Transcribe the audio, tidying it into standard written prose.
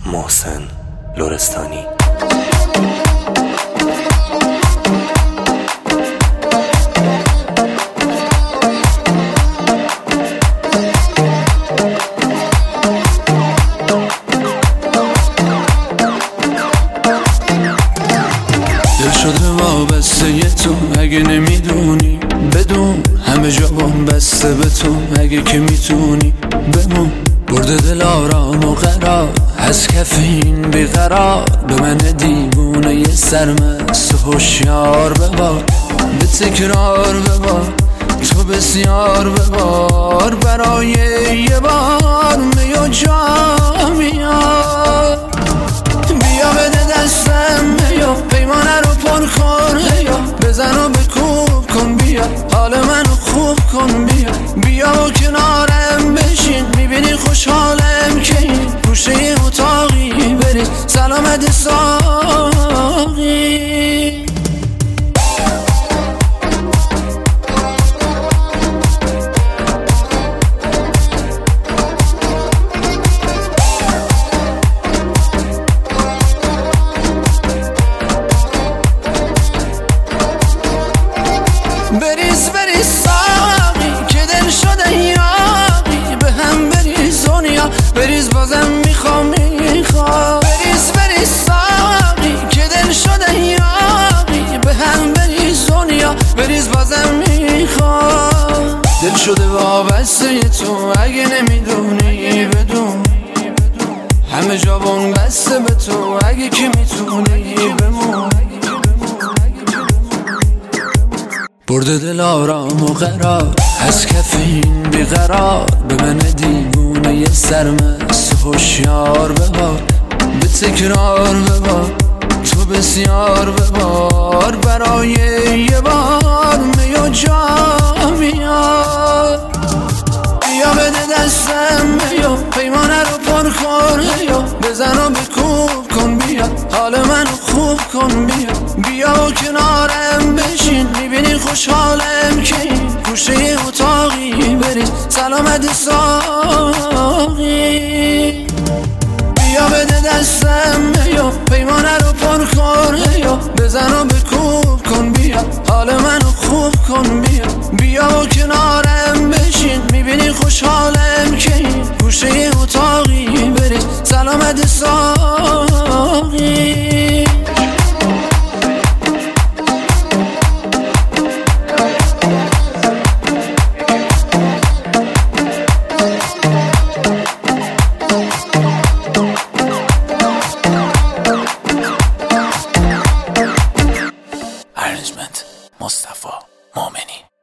محسن لرستانی. دل شده وابسته تو، اگه نمیدونی بدون همه جا بسته به تو، اگه که میتونی بمون. برده دل آرام و قرار از کف این بیقرار، به من دیوونه یه سرمست و هوشیار ببار، به تکرار ببار تو بسیار ببار، برای یه بار می و جام بیار. بیا بده دستم بیا، پیمانه رو پر کن بیا، بزن و بکوب کن بیا، حال منو خوب کن بیا. بیا و کنارم بشین، میبینی خوشحالم که این گوشه اتاقی بری سلامت ساقی. بریز بریز ساقی که دل شده یاقی، به هم بریز دنیا بریز بازم میخوام. بریز بریز ساقی که دل شده یاقی، به هم بریز دنیا بریز بازم میخوام. دل شده وابسته تو، اگه نمیدونی بدون همه جا بسته به تو، اگه که میتونی بمون. برده دل آرام و قرار از کف این بیقرار، به من دیوونه یه سرمست و هوشیار ببار، به تکرار ببار تو بسیار ببار، برای یه بار می و جام بیار. بیا بده دستم بیا، پیمانه رو پر کن بیا، بزن و بکوب کن بیا، حال منو خوب کن بیا. بیا و کنارم بشین، میبینی خوشحالم که این گوشه اتاقی بریز سلامت ساقی. بیا بده دستم بیا، پیمانه رو پر کن بیا، بزن و بکوب کن بیا، حال منو خوب کن بیا. بیا و کنارم بشین، میبینی خوشحالم که این گوشه اتاقی بریز سلامت ساقی. ارنجمنت مصطفی مومنی.